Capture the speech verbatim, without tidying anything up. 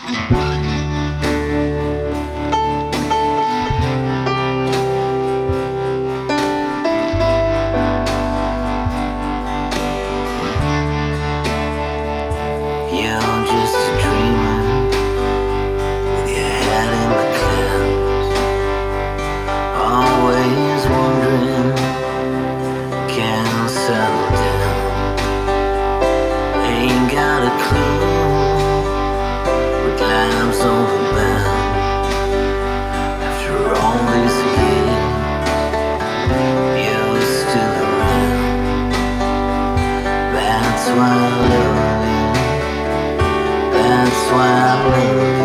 You're just a dreamer with your head in the clouds, always wondering, can I settle down? Ain't got a clue what life's all about. After all these years, you're still around. That's why I love you. That's why I love you.